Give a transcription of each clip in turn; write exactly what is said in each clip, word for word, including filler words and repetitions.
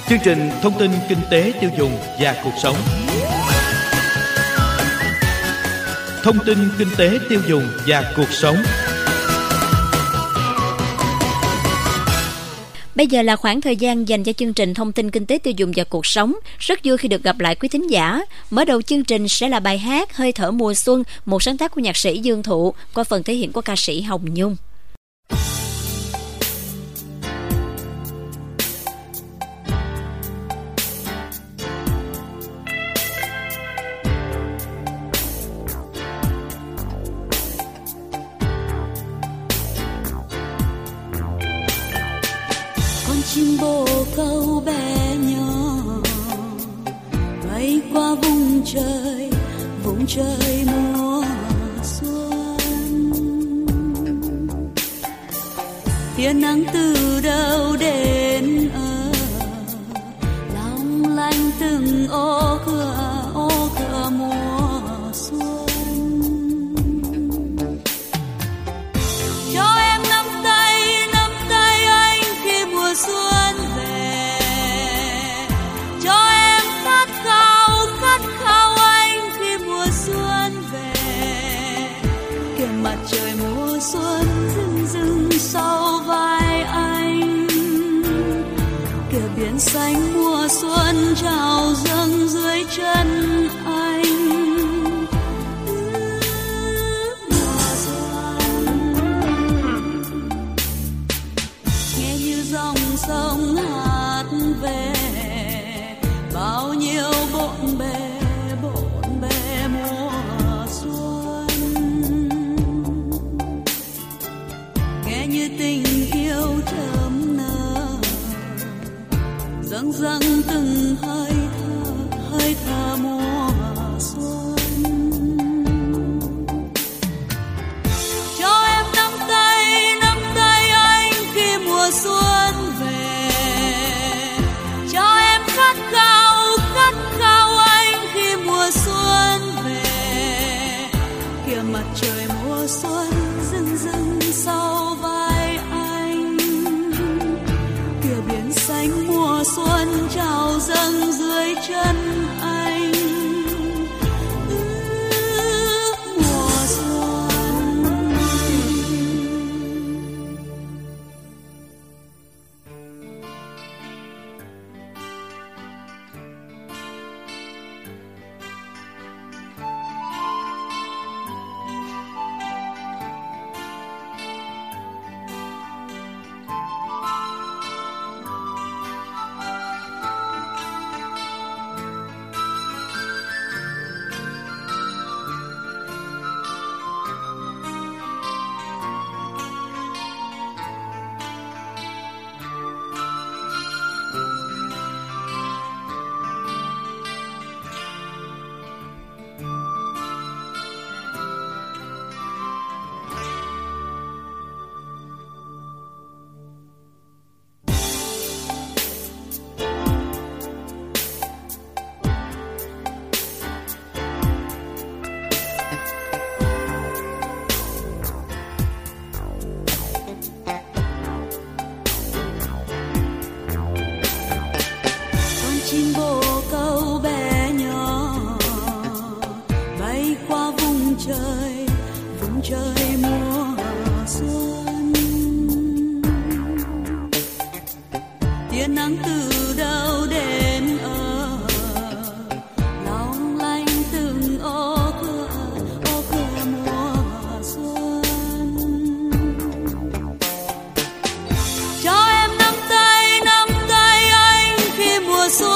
Chương trình thông tin kinh tế tiêu dùng và cuộc sống. Thông tin kinh tế tiêu dùng và cuộc sống. Bây giờ là khoảng thời gian dành cho chương trình thông tin kinh tế tiêu dùng và cuộc sống. Rất vui khi được gặp lại quý thính giả. Mở đầu chương trình sẽ là bài hát Hơi thở mùa xuân, một sáng tác của nhạc sĩ Dương Thụ qua phần thể hiện của ca sĩ Hồng Nhung. Chim bồ câu bé nhỏ bay qua vùng trời, vùng trời mùa xuân. Tia nắng từ đâu đến ở, long lanh từng ô cửa, ô cửa mùa xuân. Xuân về cho em khát khao, khát khao anh khi mùa xuân về. Kìa mặt trời mùa xuân rưng rưng sau vai anh, kìa biển xanh mùa xuân trào dâng dưới chân anh. Sông hát về bao nhiêu bộn bề, bộn bề mùa xuân. Nghe như tình yêu thơm nở, dâng dâng từng hơi thở, hơi thở mùa xuân. Cho em nắm tay, nắm tay anh khi mùa xuân. Mặt trời mùa xuân rưng rưng sau vai anh, kìa biển xanh mùa xuân trào dâng dưới chân anh. Ừ, mùa xuân. Chim bồ câu bé nhỏ bay qua vùng trời, vùng trời mùa xuân. Tia nắng từ đâu đến ở, long lanh từng ô cửa, ô cửa mùa xuân. Cho em nắm tay, nắm tay anh khi mùa xuân.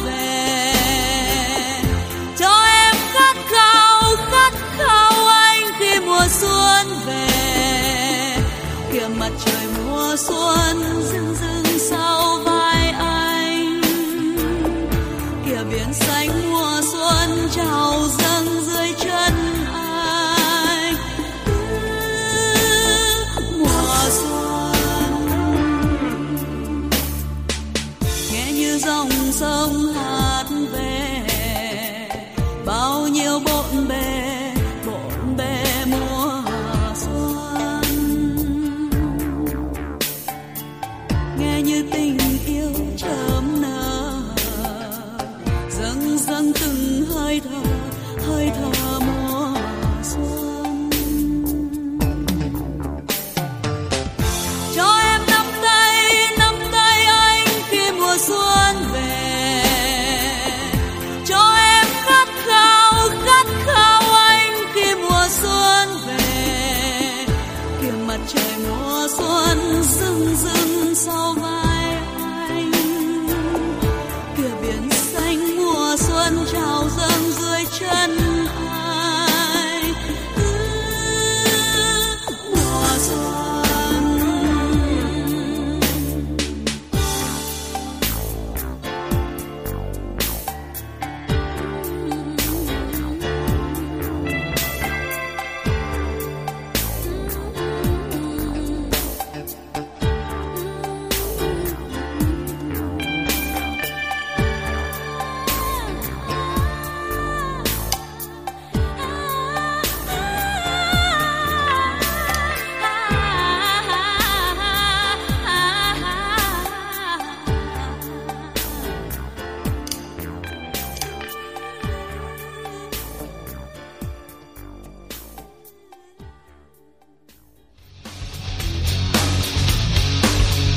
Xuân về, kìa mặt trời mùa xuân rưng rưng sau vai anh, kìa biển xanh mùa xuân trào dâng dưới chân anh. Mùa xuân nghe như dòng sông hát về bao nhiêu bộn bề, bộn bề mùa xuân. Nghe như tình yêu chớm nở,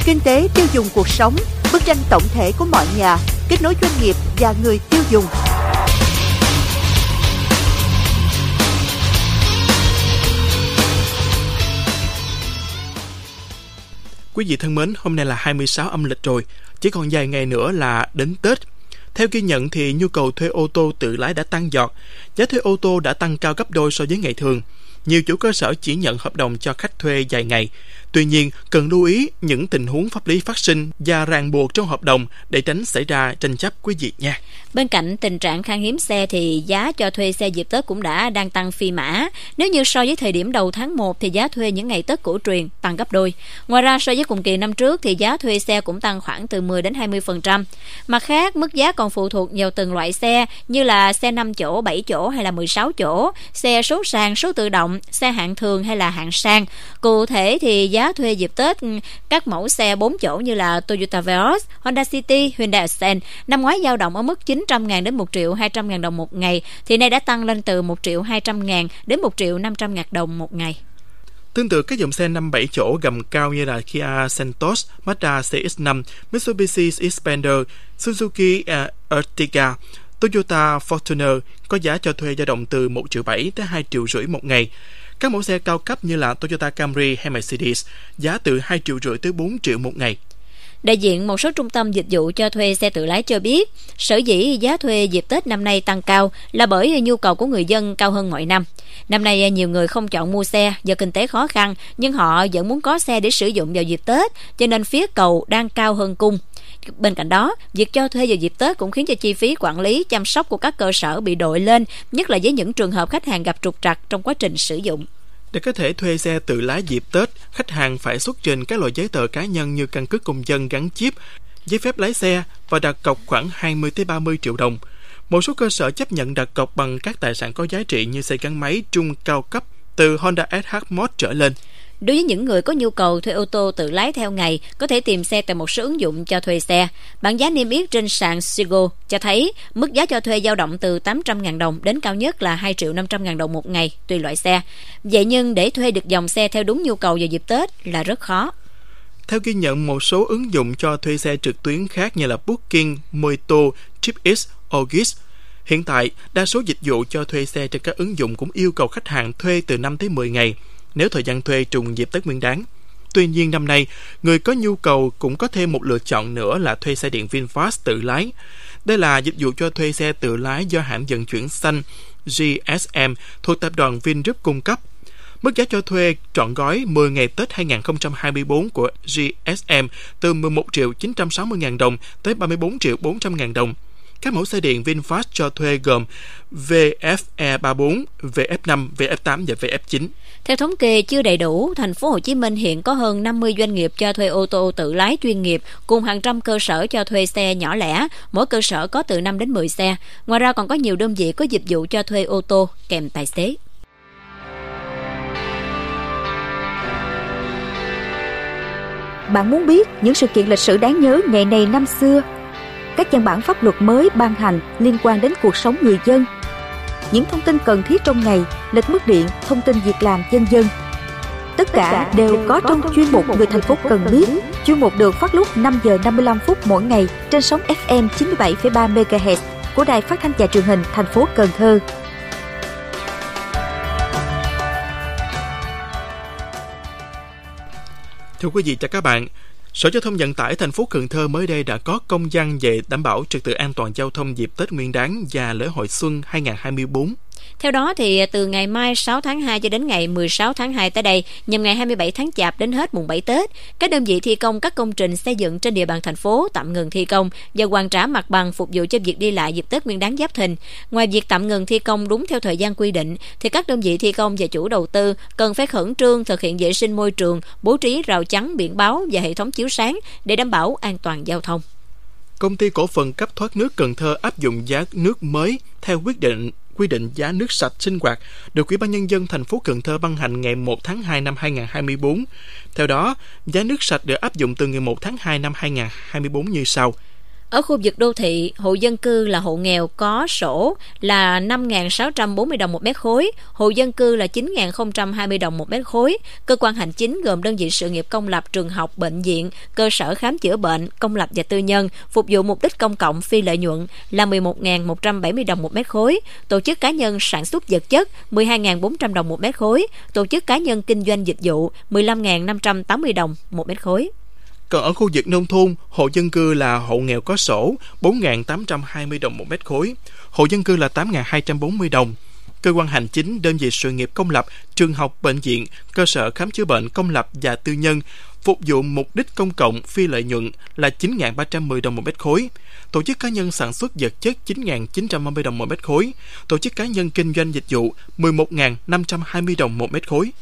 Kinh tế tiêu dùng cuộc sống, bức tranh tổng thể của mọi nhà, kết nối doanh nghiệp và người tiêu dùng. Quý vị thân mến, hôm nay là hai mươi sáu âm lịch rồi, chỉ còn vài ngày nữa là đến Tết. Theo ghi nhận thì nhu cầu thuê ô tô tự lái đã tăng giọt, giá thuê ô tô đã tăng cao gấp đôi so với ngày thường. Nhiều chủ cơ sở chỉ nhận hợp đồng cho khách thuê dài ngày. Tuy nhiên, cần lưu ý những tình huống pháp lý phát sinh và ràng buộc trong hợp đồng để tránh xảy ra tranh chấp quý vị nha. Bên cạnh tình trạng khan hiếm xe thì giá cho thuê xe dịp Tết cũng đã đang tăng phi mã. Nếu như so với thời điểm đầu tháng một thì giá thuê những ngày Tết cổ truyền tăng gấp đôi. Ngoài ra so với cùng kỳ năm trước thì giá thuê xe cũng tăng khoảng từ mười đến hai mươi phần trăm. Mặt khác, mức giá còn phụ thuộc vào từng loại xe như là xe năm chỗ, bảy chỗ hay là mười sáu chỗ, xe số sàn, số tự động, xe hạng thường hay là hạng sang. Cụ thể thì giá thuê dịp Tết các mẫu xe bốn chỗ như là Toyota Vios, Honda City, Hyundai Accent năm ngoái dao động ở mức chín trăm ngàn đến một triệu hai trăm ngàn đồng một ngày, thì nay đã tăng lên từ một triệu hai trăm ngàn đến một triệu năm trăm ngàn đồng một ngày. Tương tự các dòng xe năm bảy chỗ gầm cao như là Kia Seltos, Mazda C X năm, Mitsubishi Xpander, Suzuki uh, Ertiga, Toyota Fortuner có giá cho thuê dao động từ một triệu bảy tới hai triệu rưỡi một ngày. Các mẫu xe cao cấp như là Toyota Camry hay Mercedes giá từ hai triệu rưỡi tới bốn triệu một ngày. Đại diện một số trung tâm dịch vụ cho thuê xe tự lái cho biết, sở dĩ giá thuê dịp Tết năm nay tăng cao là bởi nhu cầu của người dân cao hơn mọi năm. Năm nay nhiều người không chọn mua xe do kinh tế khó khăn, nhưng họ vẫn muốn có xe để sử dụng vào dịp Tết, cho nên phía cầu đang cao hơn cung. Bên cạnh đó, việc cho thuê vào dịp Tết cũng khiến cho chi phí quản lý, chăm sóc của các cơ sở bị đội lên, nhất là với những trường hợp khách hàng gặp trục trặc trong quá trình sử dụng. Để có thể thuê xe tự lái dịp Tết, khách hàng phải xuất trình các loại giấy tờ cá nhân như căn cước công dân gắn chip, giấy phép lái xe và đặt cọc khoảng hai mươi tới ba mươi triệu đồng. Một số cơ sở chấp nhận đặt cọc bằng các tài sản có giá trị như xe gắn máy trung cao cấp từ Honda ét hát Mod trở lên. Đối với những người có nhu cầu thuê ô tô tự lái theo ngày, có thể tìm xe tại một số ứng dụng cho thuê xe. Bảng giá niêm yết trên sàn Sigo cho thấy mức giá cho thuê dao động từ tám trăm ngàn đồng đến cao nhất là hai triệu năm trăm ngàn đồng một ngày, tùy loại xe. Vậy nhưng để thuê được dòng xe theo đúng nhu cầu vào dịp Tết là rất khó. Theo ghi nhận một số ứng dụng cho thuê xe trực tuyến khác như là Booking, Moito, TripX, Ogis, hiện tại đa số dịch vụ cho thuê xe trên các ứng dụng cũng yêu cầu khách hàng thuê từ năm tới mười ngày nếu thời gian thuê trùng dịp Tết Nguyên Đán. Tuy nhiên năm nay, người có nhu cầu cũng có thêm một lựa chọn nữa là thuê xe điện VinFast tự lái. Đây là dịch vụ cho thuê xe tự lái do hãng vận chuyển xanh giê ét em thuộc tập đoàn Vingroup cung cấp. Mức giá cho thuê trọn gói mười ngày Tết hai không hai tư của giê ét em từ mười một triệu chín trăm sáu mươi ngàn đồng tới ba mươi bốn triệu bốn trăm ngàn đồng. Các mẫu xe điện VinFast cho thuê gồm vê ép e ba mươi tư, vê ép năm, vê ép tám và vê ép chín. Theo thống kê chưa đầy đủ, thành phố Hồ Chí Minh hiện có hơn năm mươi doanh nghiệp cho thuê ô tô tự lái chuyên nghiệp cùng hàng trăm cơ sở cho thuê xe nhỏ lẻ, mỗi cơ sở có từ năm đến mười xe. Ngoài ra còn có nhiều đơn vị có dịch vụ cho thuê ô tô kèm tài xế. Bạn muốn biết những sự kiện lịch sử đáng nhớ ngày này năm xưa, các văn bản pháp luật mới ban hành liên quan đến cuộc sống người dân, những thông tin cần thiết trong ngày, lịch mức điện, thông tin việc làm vân vân. Tất cả đều có trong chuyên mục Người thành phố cần biết. Chuyên mục được phát lúc năm giờ năm mươi lăm phút mỗi ngày trên sóng ép em chín mươi bảy phẩy ba mê ga héc của Đài Phát thanh và Truyền hình thành phố Cần Thơ. Thưa quý vị và các bạn, Sở Giao thông Vận tải thành phố Cần Thơ mới đây đã có công văn về đảm bảo trật tự an toàn giao thông dịp Tết Nguyên Đán và lễ hội xuân hai không hai tư. Theo đó thì từ ngày mai sáu tháng hai cho đến ngày mười sáu tháng hai tới đây, nhằm ngày hai mươi bảy tháng Chạp đến hết mùng bảy Tết, các đơn vị thi công các công trình xây dựng trên địa bàn thành phố tạm ngừng thi công và hoàn trả mặt bằng phục vụ cho việc đi lại dịp Tết Nguyên Đán Giáp Thìn. Ngoài việc tạm ngừng thi công đúng theo thời gian quy định, thì các đơn vị thi công và chủ đầu tư cần phải khẩn trương thực hiện vệ sinh môi trường, bố trí rào chắn, biển báo và hệ thống chiếu sáng để đảm bảo an toàn giao thông. Công ty cổ phần cấp thoát nước Cần Thơ áp dụng giá nước mới theo quyết định quy định giá nước sạch sinh hoạt được Ủy ban Nhân dân thành phố Cần Thơ ban hành ngày một tháng hai năm hai không hai tư. Theo đó, giá nước sạch được áp dụng từ ngày một tháng hai năm hai không hai tư như sau. Ở khu vực đô thị, hộ dân cư là hộ nghèo có sổ là năm nghìn sáu trăm bốn mươi đồng một mét khối, hộ dân cư là chín nghìn không trăm hai mươi đồng một mét khối. Cơ quan hành chính gồm đơn vị sự nghiệp công lập, trường học, bệnh viện, cơ sở khám chữa bệnh, công lập và tư nhân, phục vụ mục đích công cộng phi lợi nhuận là mười một nghìn một trăm bảy mươi đồng một mét khối, tổ chức cá nhân sản xuất vật chất mười hai nghìn bốn trăm đồng một mét khối, tổ chức cá nhân kinh doanh dịch vụ mười lăm nghìn năm trăm tám mươi đồng một mét khối. Còn ở khu vực nông thôn, hộ dân cư là hộ nghèo có sổ bốn nghìn tám trăm hai mươi đồng một mét khối, hộ dân cư là tám nghìn hai trăm bốn mươi đồng. Cơ quan hành chính, đơn vị sự nghiệp công lập, trường học, bệnh viện, cơ sở khám chữa bệnh công lập và tư nhân, phục vụ mục đích công cộng phi lợi nhuận là chín nghìn ba trăm mười đồng một mét khối. Tổ chức cá nhân sản xuất vật chất chín nghìn chín trăm năm mươi đồng một mét khối. Tổ chức cá nhân kinh doanh dịch vụ mười một nghìn năm trăm hai mươi đồng một mét khối.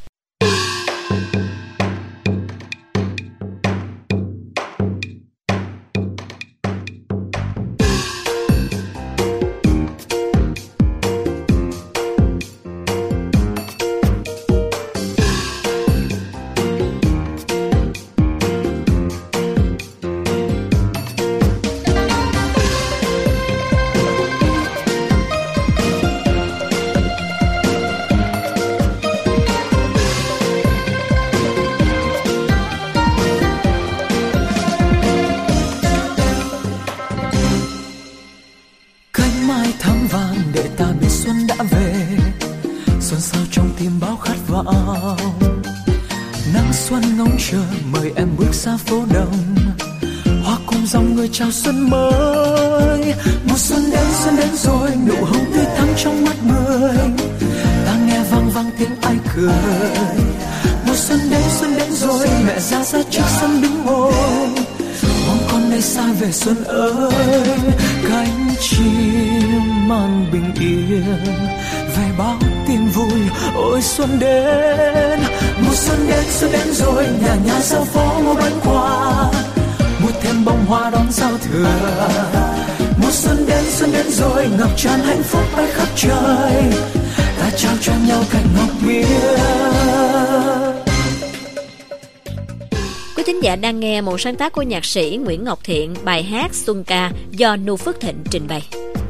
Nắng xuân ngóng chờ mời em bước ra phố đông, hoa cùng dòng người chào xuân mới. Mùa xuân đến, xuân đến rồi, nụ hồng tươi thắm trong mắt người. Ta nghe vang vang tiếng ai cười. Mùa xuân đến, xuân đến rồi, mẹ ra ra trước sân đứng ngồi. Mong con nay xa về xuân ơi, cánh chim mang bình yên về báo tin vui. Ôi xuân đến, mùa xuân đến, xuân đến rồi, nhà nhà giao phố mua bánh quà, mua thêm bông hoa đón giao thừa. Mùa xuân đến, xuân đến rồi, ngập tràn hạnh phúc bay khắp trời, ta trao cho nhau cành ngọc biếc. Quý thính giả đang nghe một sáng tác của nhạc sĩ Nguyễn Ngọc Thiện, bài hát Xuân Ca do Nu Phước Thịnh trình bày.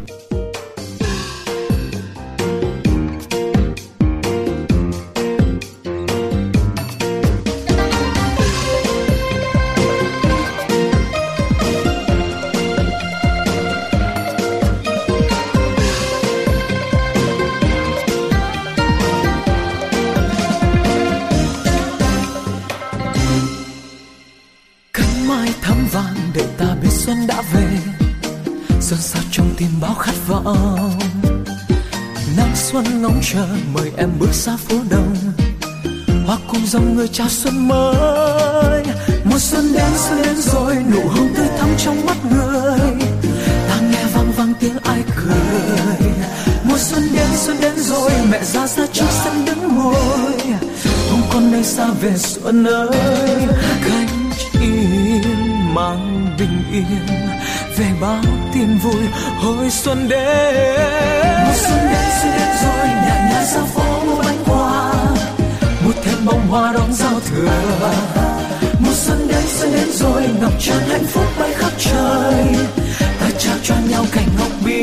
Để ta biết xuân đã về, xuân sao trong tim bao khát vọng. Nắng xuân ngóng chờ mời em bước ra phố đông, hoa cùng dòng người chào xuân mới. Mùa xuân đến, xuân đến rồi, nụ hồng tươi thắm trong mắt người. Ta nghe vang vang tiếng ai cười. Mùa xuân đến, xuân đến rồi, mẹ ra ra trước sân đứng ngồi. Không còn nơi xa về xuân ơi, cánh chim mang bình yên về báo tin vui. Hồi xuân đến, mùa xuân đến, xuân đến rồi, nhà nhà giao phố mua bánh quà, mua thêm bông hoa đón giao thừa. Mùa xuân đến, xuân đến rồi, ngập tràn hạnh phúc bay khắp trời, ta trao cho nhau cành ngọc biếc,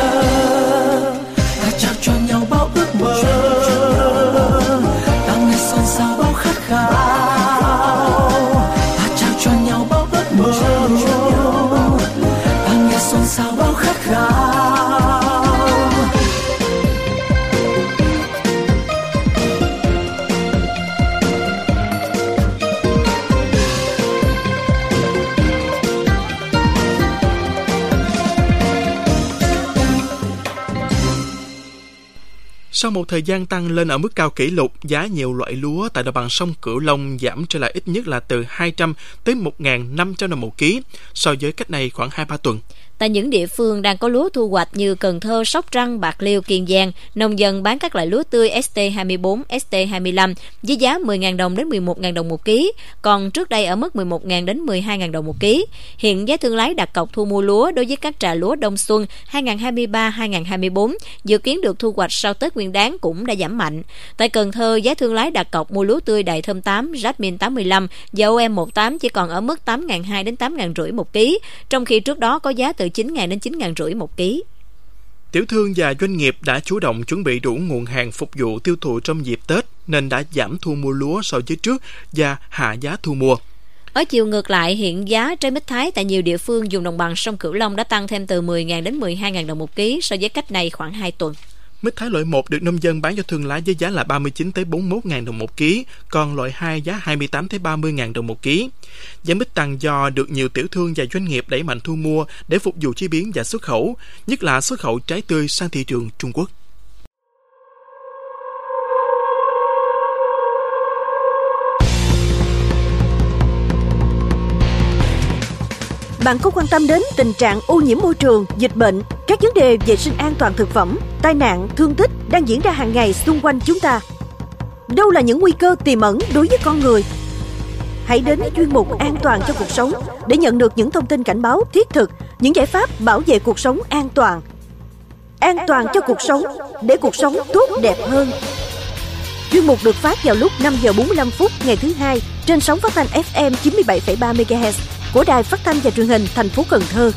ta trao cho nhau bao ước mơ, ta nghe xuân sao bao khát khao, ta trao cho nhau bao ước mơ, ta nghe xuân sao bao khát khao. Sau một thời gian tăng lên ở mức cao kỷ lục, giá nhiều loại lúa tại đồng bằng sông Cửu Long giảm trở lại ít nhất là từ hai trăm tới một nghìn năm trăm đồng một ký so với cách này khoảng hai ba tuần. Tại những địa phương đang có lúa thu hoạch như Cần Thơ, Sóc Trăng, Bạc Liêu, Kiên Giang, nông dân bán các loại lúa tươi ét tê hai mươi bốn, ét tê hai mươi lăm với giá mười nghìn đồng đến mười một nghìn đồng một ký, còn trước đây ở mức mười một nghìn đến mười hai nghìn đồng một ký. Hiện giá thương lái đặt cọc thu mua lúa đối với các trà lúa đông xuân hai nghìn không trăm hai mươi ba hai nghìn không trăm hai mươi bốn dự kiến được thu hoạch sau Tết Nguyên Đán cũng đã giảm mạnh. Tại Cần Thơ, giá thương lái đặt cọc mua lúa tươi Đại Thơm tám, Jasmine tám mươi lăm và ô em mười tám chỉ còn ở mức tám nghìn hai trăm đến tám nghìn năm trăm một ký, trong khi trước đó có giá từ chín nghìn đến chín nghìn năm trăm một ký. Tiểu thương và doanh nghiệp đã chủ động chuẩn bị đủ nguồn hàng phục vụ tiêu thụ trong dịp Tết nên đã giảm thu mua lúa so với trước và hạ giá thu mua. Ở chiều ngược lại, hiện giá trái mít Thái tại nhiều địa phương vùng đồng bằng sông Cửu Long đã tăng thêm từ mười nghìn đến mười hai nghìn đồng một ký so với cách này khoảng hai tuần. Mít Thái loại một được nông dân bán cho thương lái với giá là ba mươi chín tới bốn mươi mốt nghìn đồng một ký, còn loại hai giá hai mươi tám tới ba mươi nghìn đồng một ký. Giá mít tăng do được nhiều tiểu thương và doanh nghiệp đẩy mạnh thu mua để phục vụ chế biến và xuất khẩu, nhất là xuất khẩu trái tươi sang thị trường Trung Quốc. Bạn có quan tâm đến tình trạng ô nhiễm môi trường, dịch bệnh, các vấn đề vệ sinh an toàn thực phẩm, tai nạn, thương tích đang diễn ra hàng ngày xung quanh chúng ta? Đâu là những nguy cơ tiềm ẩn đối với con người? Hãy đến chuyên mục An toàn cho cuộc sống để nhận được những thông tin cảnh báo thiết thực, những giải pháp bảo vệ cuộc sống an toàn. An toàn cho cuộc sống, để cuộc sống tốt đẹp hơn. Chuyên mục được phát vào lúc năm giờ bốn mươi lăm phút ngày thứ hai trên sóng phát thanh ép em chín mươi bảy phẩy ba mê ga héc của Đài Phát thanh và Truyền hình thành phố Cần Thơ.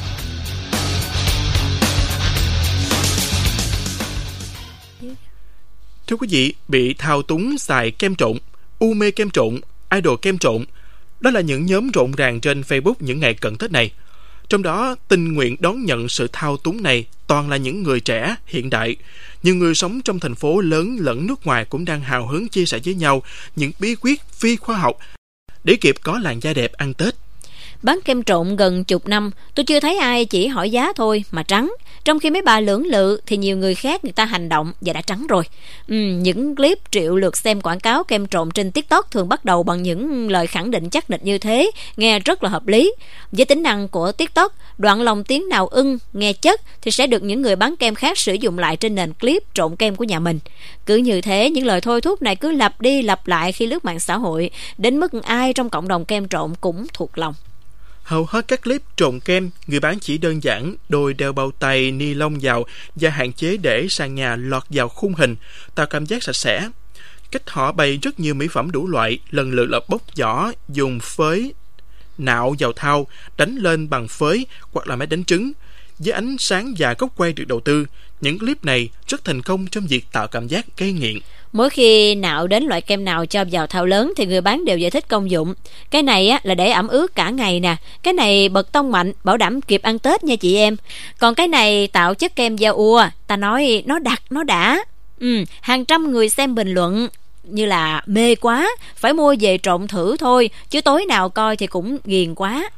Thưa quý vị, bị thao túng xài kem trộn, u mê kem trộn, idol kem trộn, đó là những nhóm rộn ràng trên Facebook những ngày cận Tết này. Trong đó, tình nguyện đón nhận sự thao túng này toàn là những người trẻ, hiện đại. Nhiều người sống trong thành phố lớn lẫn nước ngoài cũng đang hào hứng chia sẻ với nhau những bí quyết phi khoa học để kịp có làn da đẹp ăn Tết. Bán kem trộn gần chục năm, tôi chưa thấy ai chỉ hỏi giá thôi mà trắng. Trong khi mấy bà lưỡng lự thì nhiều người khác người ta hành động và đã trắng rồi. Ừ, những clip triệu lượt xem quảng cáo kem trộn trên TikTok thường bắt đầu bằng những lời khẳng định chắc nịch như thế, nghe rất là hợp lý. Với tính năng của TikTok, đoạn lồng tiếng nào ưng, nghe chất thì sẽ được những người bán kem khác sử dụng lại trên nền clip trộn kem của nhà mình. Cứ như thế, những lời thôi thúc này cứ lặp đi lặp lại khi lướt mạng xã hội, đến mức ai trong cộng đồng kem trộn cũng thuộc lòng. Hầu hết các clip trộn kem, người bán chỉ đơn giản đôi đeo bao tay ni lông vào và hạn chế để sàn nhà lọt vào khung hình, tạo cảm giác sạch sẽ. Cách họ bày rất nhiều mỹ phẩm đủ loại, lần lượt là bóc vỏ, dùng phới, nạo vào thau, đánh lên bằng phới hoặc là máy đánh trứng. Với ánh sáng và góc quay được đầu tư, những clip này rất thành công trong việc tạo cảm giác gây nghiện. Mỗi khi nạo đến loại kem nào cho vào thau lớn thì người bán đều giải thích công dụng. Cái này á, là để ẩm ướt cả ngày nè. Cái này bật tông mạnh, bảo đảm kịp ăn Tết nha chị em. Còn cái này tạo chất kem da ua, ta nói nó đặc, nó đã. Ừ, hàng trăm người xem bình luận như là mê quá, phải mua về trộn thử thôi, chứ tối nào coi thì cũng ghiền quá.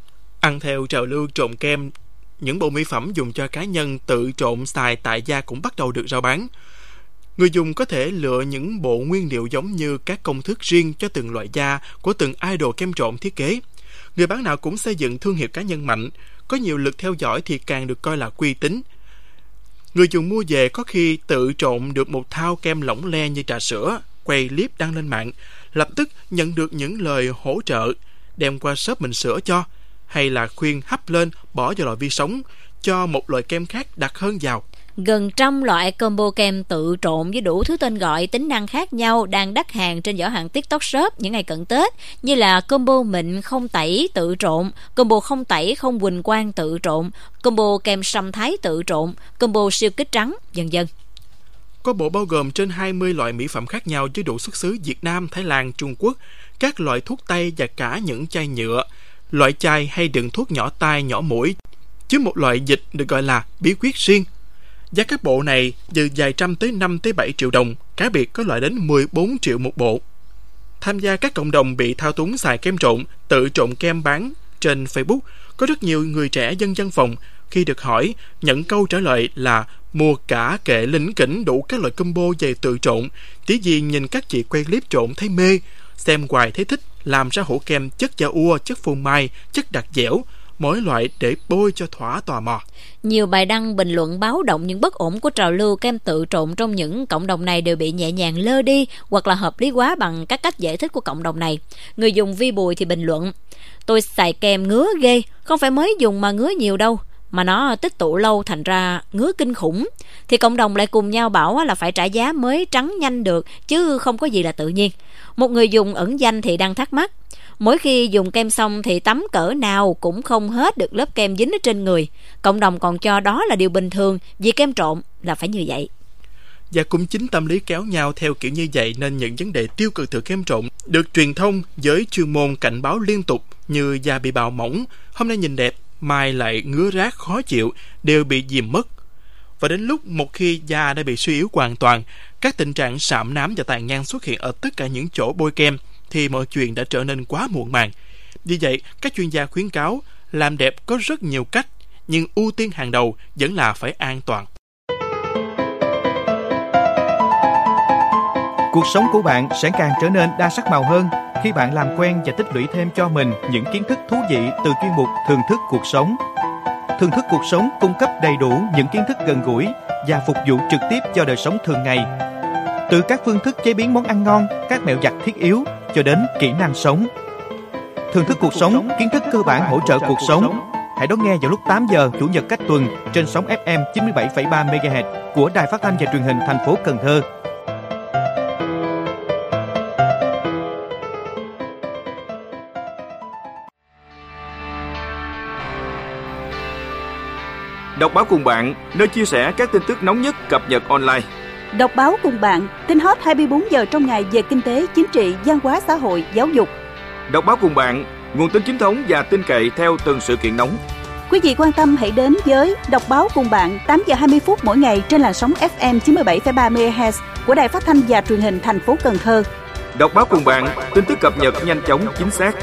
Ăn theo trào lưu trộn kem, những bộ mỹ phẩm dùng cho cá nhân tự trộn xài tại gia cũng bắt đầu được rao bán. Người dùng có thể lựa những bộ nguyên liệu giống như các công thức riêng cho từng loại da của từng idol kem trộn thiết kế. Người bán nào cũng xây dựng thương hiệu cá nhân mạnh, có nhiều lượt theo dõi thì càng được coi là uy tín. Người dùng mua về có khi tự trộn được một thau kem lỏng le như trà sữa, quay clip đăng lên mạng, lập tức nhận được những lời hỗ trợ, đem qua shop mình sửa cho, hay là khuyên hấp lên bỏ vào lò vi sóng, cho một loại kem khác đặc hơn vào. Gần trăm loại combo kem tự trộn với đủ thứ tên gọi, tính năng khác nhau đang đắt hàng trên giỏ hàng TikTok Shop những ngày cận Tết, như là combo mịn không tẩy tự trộn, combo không tẩy không huỳnh quang tự trộn, combo kem sâm thái tự trộn, combo siêu kích trắng, vân vân. Có bộ bao gồm trên hai mươi loại mỹ phẩm khác nhau với đủ xuất xứ Việt Nam, Thái Lan, Trung Quốc, các loại thuốc tây và cả những chai nhựa, loại chai hay đựng thuốc nhỏ tai, nhỏ mũi, chứ một loại dịch được gọi là bí quyết riêng. Giá các bộ này từ vài trăm tới năm tới bảy triệu đồng, cá biệt có loại đến mười bốn triệu một bộ. Tham gia các cộng đồng bị thao túng xài kem trộn, tự trộn kem bán trên Facebook, có rất nhiều người trẻ dân văn phòng khi được hỏi nhận câu trả lời là mua cả kệ lỉnh kỉnh đủ các loại combo về tự trộn, tí gì nhìn các chị quay clip trộn thấy mê, xem hoài thấy thích, làm ra hũ kem chất da ua, chất phô mai, chất đặc dẻo, mỗi loại để bôi cho thỏa tò mò. Nhiều bài đăng bình luận báo động những bất ổn của trào lưu kem tự trộn trong những cộng đồng này đều bị nhẹ nhàng lơ đi hoặc là hợp lý hóa bằng các cách giải thích của cộng đồng này. Người dùng Vi Bùi thì bình luận: tôi xài kem ngứa ghê, không phải mới dùng mà ngứa nhiều đâu, mà nó tích tụ lâu thành ra ngứa kinh khủng. Thì cộng đồng lại cùng nhau bảo là phải trả giá mới trắng nhanh được, chứ không có gì là tự nhiên. Một người dùng ẩn danh thì đang thắc mắc: mỗi khi dùng kem xong thì tắm cỡ nào cũng không hết được lớp kem dính ở trên người. Cộng đồng còn cho đó là điều bình thường, vì kem trộn là phải như vậy. Và cũng chính tâm lý kéo nhau theo kiểu như vậy nên những vấn đề tiêu cực từ kem trộn được truyền thông giới chuyên môn cảnh báo liên tục, như da bị bào mỏng, hôm nay nhìn đẹp, mai lại ngứa rát khó chịu, đều bị dìm mất. Và đến lúc một khi da đã bị suy yếu hoàn toàn, các tình trạng sạm nám và tàn nhang xuất hiện ở tất cả những chỗ bôi kem, thì mọi chuyện đã trở nên quá muộn màng. Vì vậy, các chuyên gia khuyến cáo làm đẹp có rất nhiều cách, nhưng ưu tiên hàng đầu vẫn là phải an toàn. Cuộc sống của bạn sẽ càng trở nên đa sắc màu hơn khi bạn làm quen và tích lũy thêm cho mình những kiến thức thú vị từ chuyên mục Thưởng thức cuộc sống. Thưởng thức cuộc sống cung cấp đầy đủ những kiến thức gần gũi và phục vụ trực tiếp cho đời sống thường ngày. Từ các phương thức chế biến món ăn ngon, các mẹo giặt thiết yếu cho đến kỹ năng sống. Thưởng thức cuộc sống, kiến thức cơ bản hỗ trợ cuộc sống. Hãy đón nghe vào lúc tám giờ Chủ nhật cách tuần trên sóng ép em chín mươi bảy phẩy ba mê ga héc của Đài Phát thanh và Truyền hình thành phố Cần Thơ. Đọc báo cùng bạn, nơi chia sẻ các tin tức nóng nhất cập nhật online. Đọc báo cùng bạn, tin hot hai mươi bốn giờ trong ngày về kinh tế, chính trị, văn hóa xã hội, giáo dục. Đọc báo cùng bạn, nguồn tin chính thống và tin cậy theo từng sự kiện nóng. Quý vị quan tâm hãy đến với Đọc báo cùng bạn tám giờ hai mươi phút mỗi ngày trên làn sóng ép em chín mươi bảy phẩy ba mê ga héc của Đài Phát thanh và Truyền hình thành phố Cần Thơ. Đọc báo cùng bạn, tin tức cập nhật nhanh chóng, chính xác.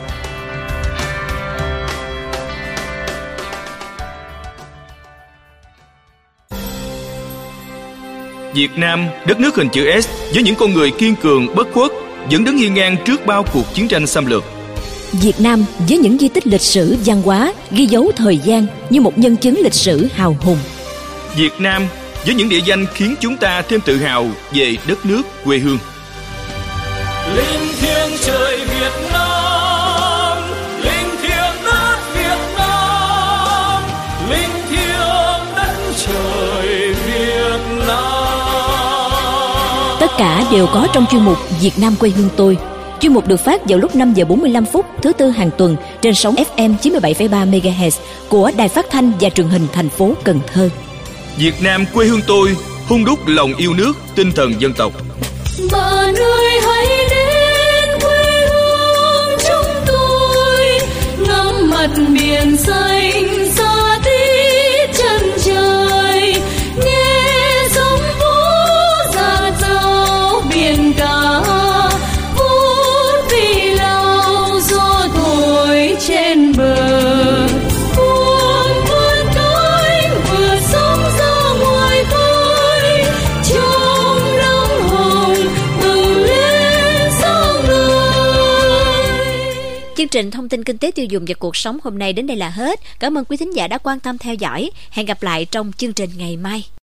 Việt Nam, đất nước hình chữ S với những con người kiên cường, bất khuất, vẫn đứng hiên ngang trước bao cuộc chiến tranh xâm lược. Việt Nam với những di tích lịch sử văn hóa ghi dấu thời gian như một nhân chứng lịch sử hào hùng. Việt Nam với những địa danh khiến chúng ta thêm tự hào về đất nước quê hương. Linh thiêng trời Việt Nam, linh thiêng đất Việt Nam, linh thiêng đất trời Việt Nam. Tất cả đều có trong chuyên mục Việt Nam quê hương tôi. Chuyên mục được phát vào lúc năm giờ bốn mươi lăm phút thứ tư hàng tuần trên sóng ép em chín mươi bảy phẩy ba mê ga héc của Đài Phát thanh và Truyền hình thành phố Cần Thơ. Việt Nam quê hương tôi, hun đúc lòng yêu nước, tinh thần dân tộc. Bạn ơi hãy đến quê hương chúng tôi, ngắm mặt biển xanh xa tít chân trời, nghe sóng vỗ dạt dào biển cả, vút vì lao gió thổi trên bờ. Chương trình thông tin kinh tế tiêu dùng và cuộc sống hôm nay đến đây là hết. Cảm ơn quý thính giả đã quan tâm theo dõi. Hẹn gặp lại trong chương trình ngày mai.